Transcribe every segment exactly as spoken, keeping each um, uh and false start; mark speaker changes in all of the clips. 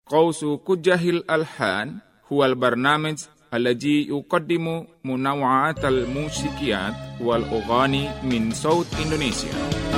Speaker 1: Qausu Kujahil Alhan huwal barnamij الذي يقدم منوعات الموسيقيات والأغاني من صوت إندونيسيا.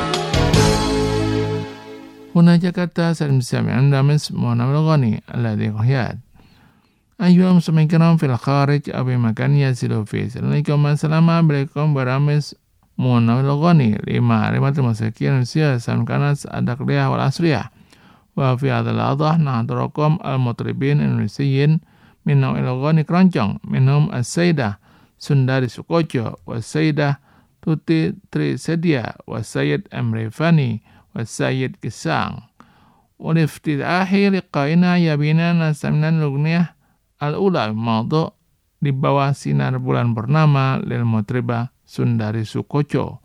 Speaker 2: هنا جاكرتا سلام سامعين دامس منوع الأغاني الذي قهيات. أيها المستمعين الكرام في الخارج أو بمكان يصلوا فيه. Assalamualaikum warahmatullahi wabarakatuh. منوع الأغاني لمعرفة الموسيقى الإندونيسية سواء كانت الدقيقة والعصرية. وفي هذا الأوضاع نحضركم المطربين الإندونيسيين من نوع الأغاني keroncong منهم السيدة سنداري سوكوجو والسيدة توتي تريسيديا والسيد أمري فاني والسيد كسان. والافتتاح لقائنا يبينا نستمع الأغنية الأولى موضوع di bawah sinar bulan purnama lil mutriba Sundari Sukoco.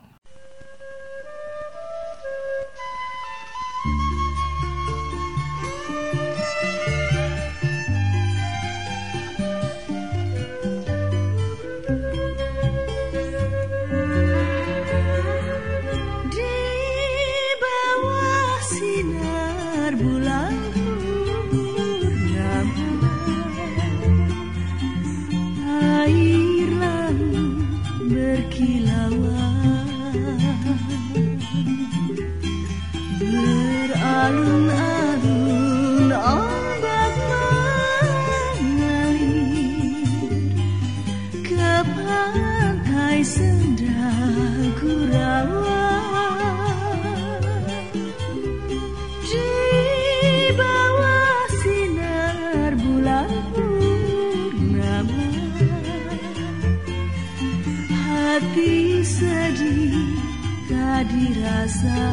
Speaker 3: Hati sedih tak dirasa,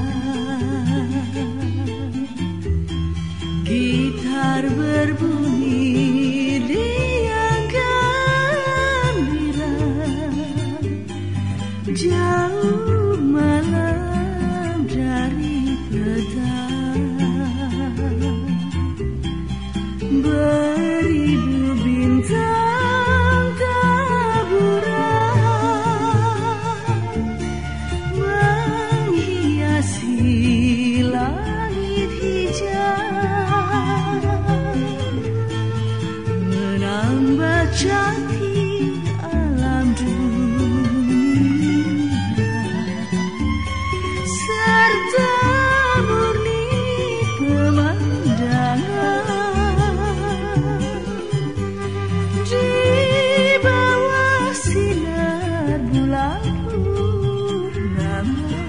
Speaker 3: gitar berbunyi riang gembira, jauh malam dari petang, beribu bintang langit hijau, menambah cantik alam dunia, serta murni pemandangan di bawah sinar bulan purnama.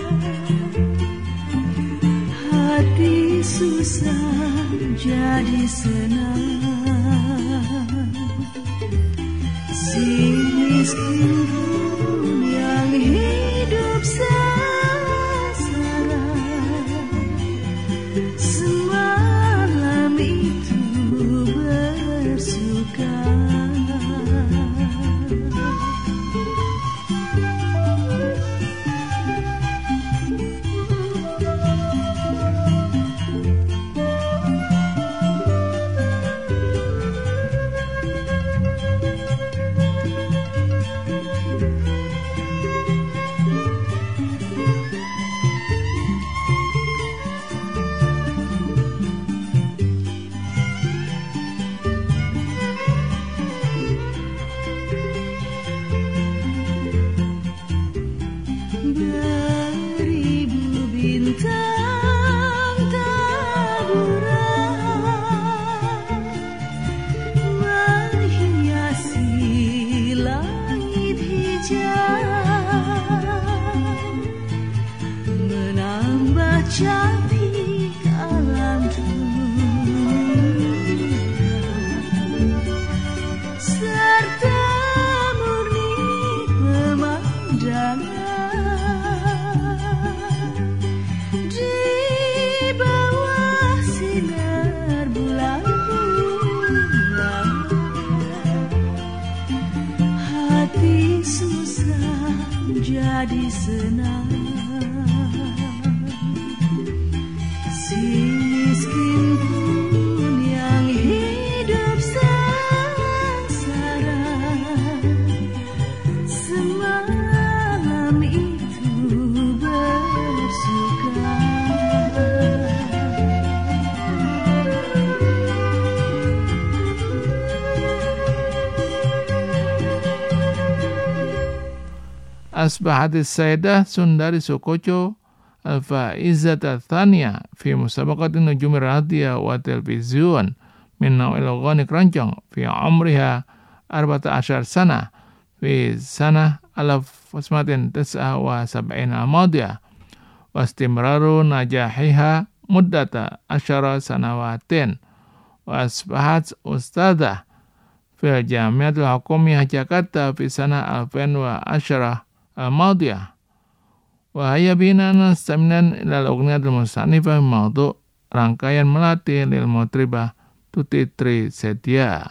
Speaker 3: Hati susah jadi senang, si miskin pun yang hidup sengsara, semalam itu bersuka. Beribu bintang taburan menghiasi langit hijau, menambah cantik alam dunia, serta murni pemandangan di bawah sinar bulan purnama. Hati susah jadi senang, si miskin pun yang hidup sengsara, semalam itu bersuka.
Speaker 2: أصبحت السيدة سنداري سوكوتشو الفائزة الثانية في مسابقة النجوم الراديو والتلفزيون من نوع الأغاني كرانشونغ في عمرها أربعة عشر سنة في سنة ألف وتسعمائة وتسعة وسبعين الماضية، واستمرار نجاحها مدة عشر سنوات، وأصبحت أستاذة في الجامعة الحكومية جاكرتا في سنة ألفين وعشرة الماضية. وهيا بنا نستمع إلى الأغنية المصنفة في موضوع rangkaian melatih ilmu tribah Tuti Tri Setia.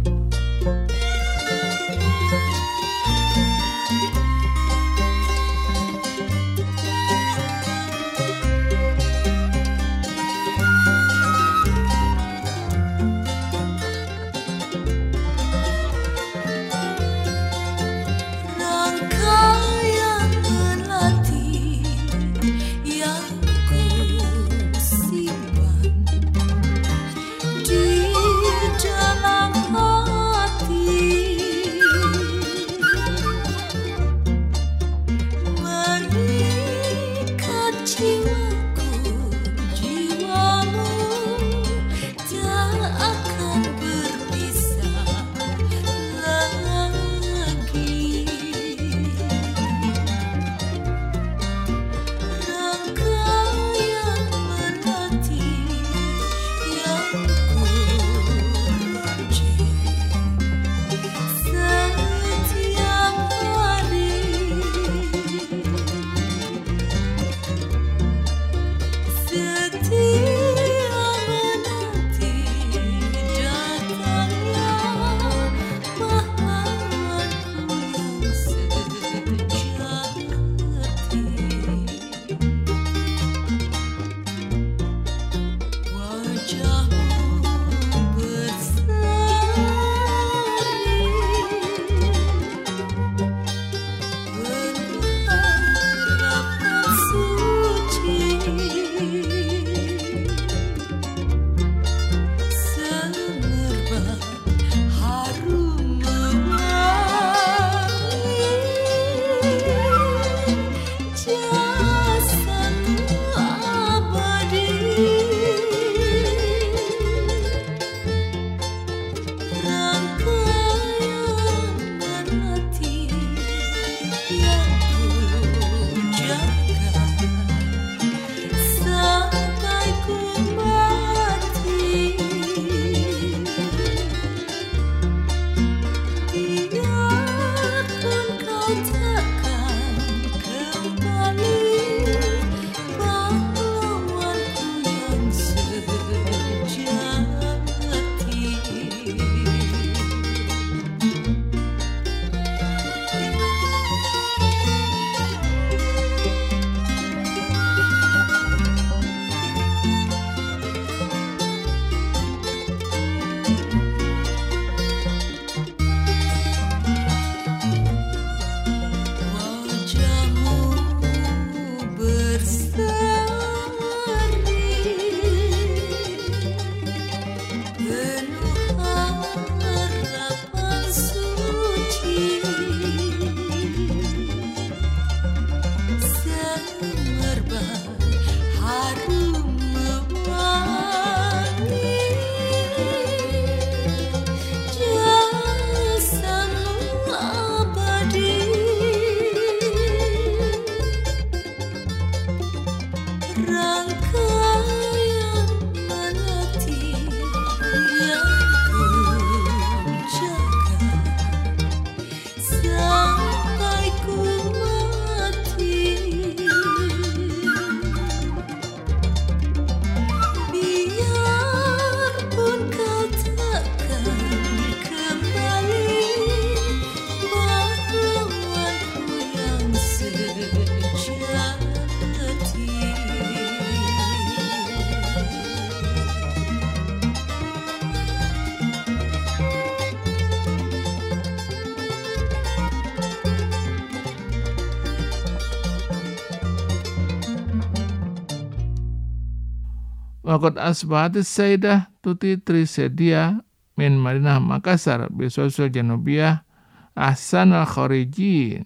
Speaker 2: Waqad asbahat as-sayyidah Tuti Tri Setia min Madinah Makassar bi Sulsul Janubiyah ahsan al-kharijin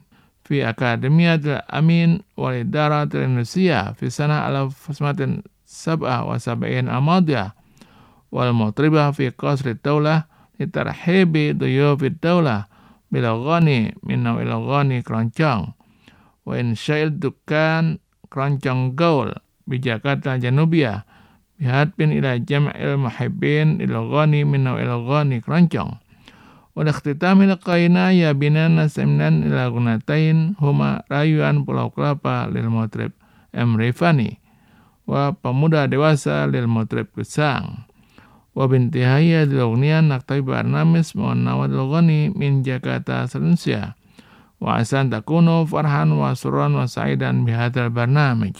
Speaker 2: في أكاديمية الأمين والإدارة الإندونيسية في سنة ألف وتسعمائة وسبعة وسبعين الماضية، والمطربة في قصر الدولة لترحيب ضيوف الدولة بالأغاني من نوع الأغاني keroncong، وإنشاء الدكان keroncong gaul بجاكرتا الجنوبية بهدف إلى جمع المحبين للأغاني من نوع الأغاني keroncong. والاختتام لقائنا يا بنانا سمنان إلى أغنيتين هما Rayuan Pulau Kelapa للمطرب M. Rifani وpemuda dewasa للمطرب Gesang. وبانتهاء الأغنية نقتفي برنامج منوع الأغاني من جاكرتا سلنسيا، وعسى أن تكونوا فرحا وسرورا وسعيدا بهذا البرنامج.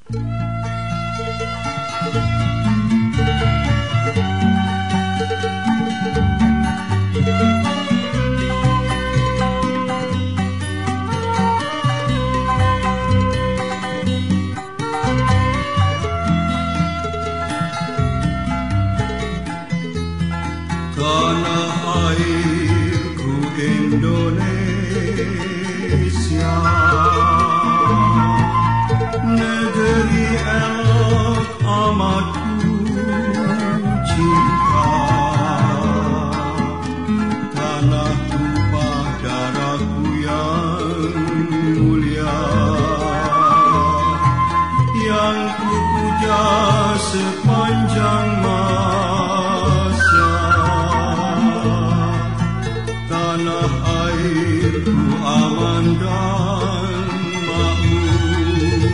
Speaker 4: Tanah airku Indonesia, negeri elok amat ku cinta, tanah tumpah darahku yang mulia, yang ku puja sepanjang masa. Tanah airku aman dan makmur,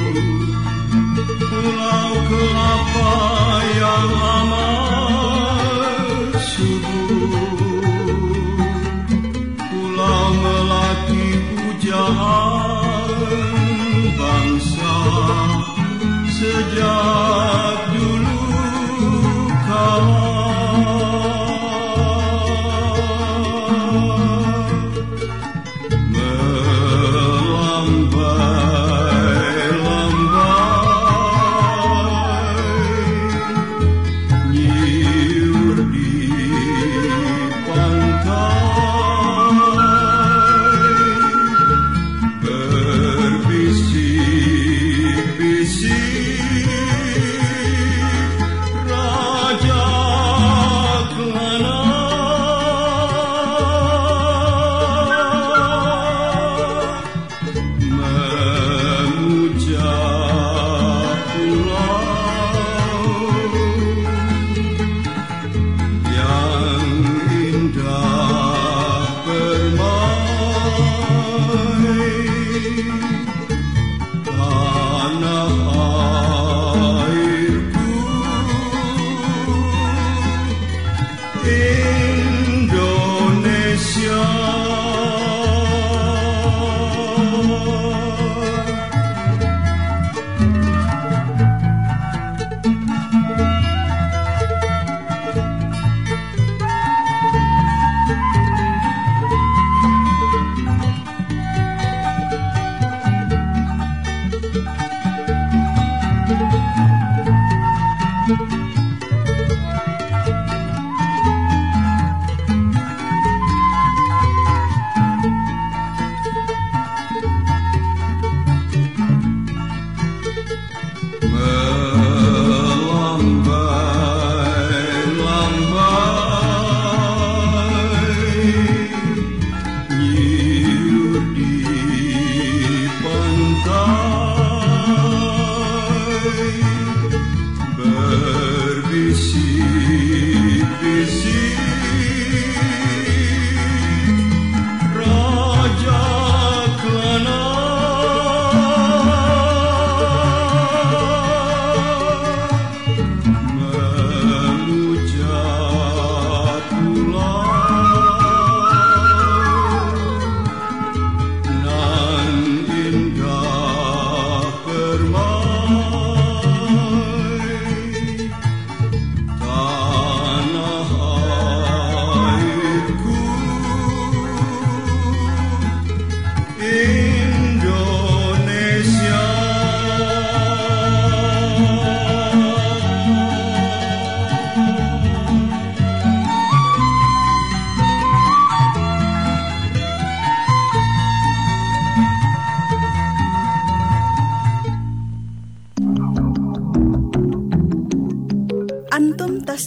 Speaker 4: Pulau Kelapa yang amat subur, Pulau Melati pujaan bangsa sejak dulu kala.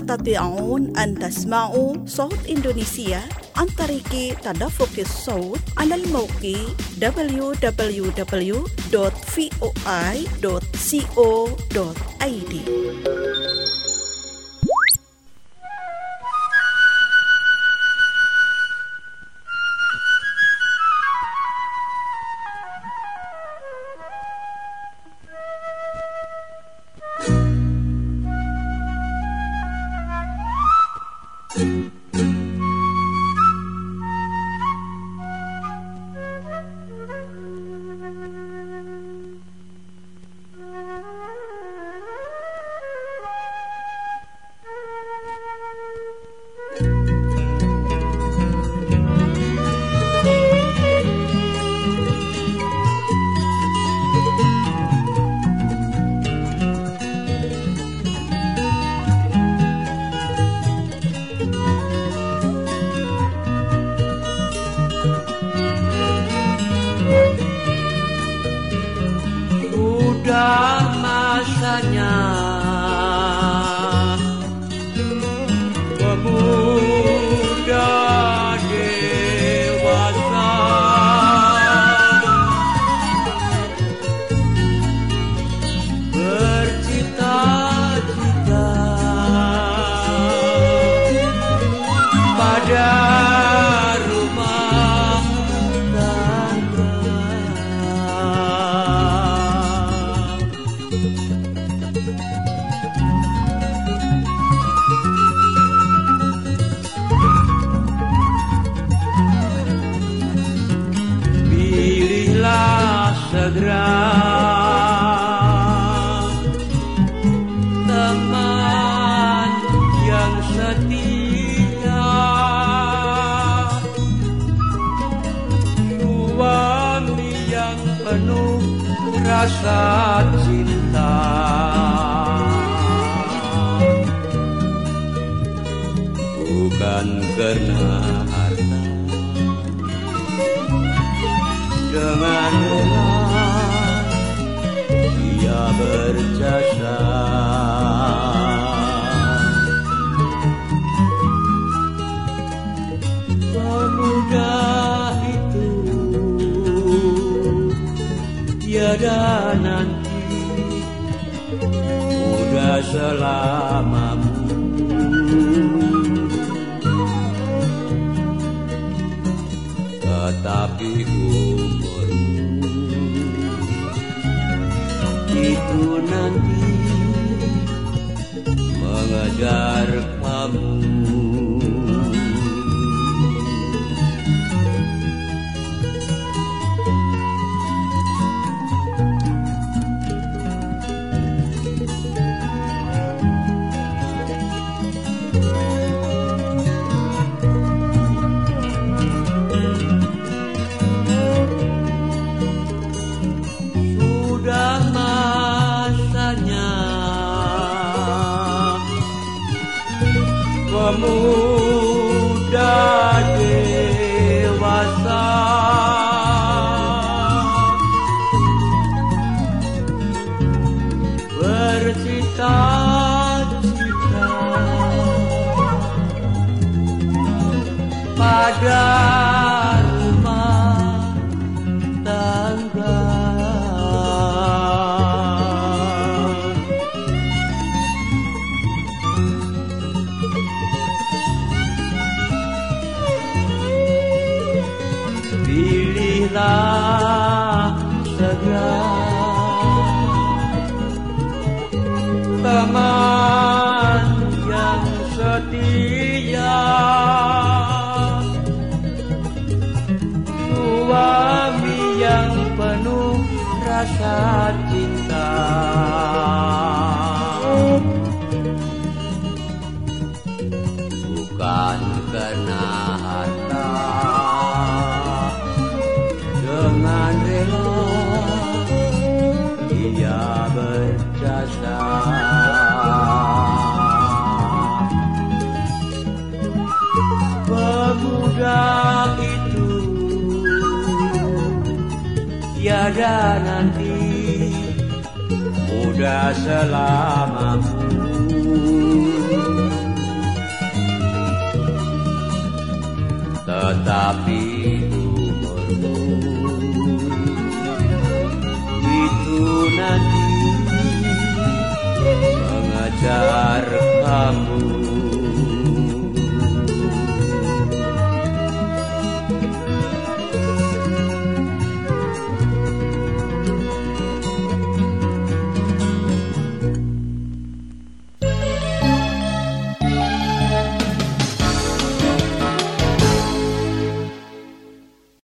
Speaker 5: تستطيعون أن تسمعوا صوت إندونيسيا عن طريق تدفق الصوت على الموقع دبليو دبليو دبليو دوت فوي دوت كو دوت اي دي.
Speaker 6: Rasa cinta bukan karena harta, dengan rela dia berjasa. Pemuda itu tiada nanti, muda selamamu. Tetapi umurmu itu nanti mengejar kamu. Pemuda dewasa bercita-cita pada rumah tangga. Pilihlah segera teman yang setia, suami yang penuh rasa cinta. Bukan karena harta, dengan rela dia berjasa. Pemuda itu tiada nanti, muda selamamu. Tapi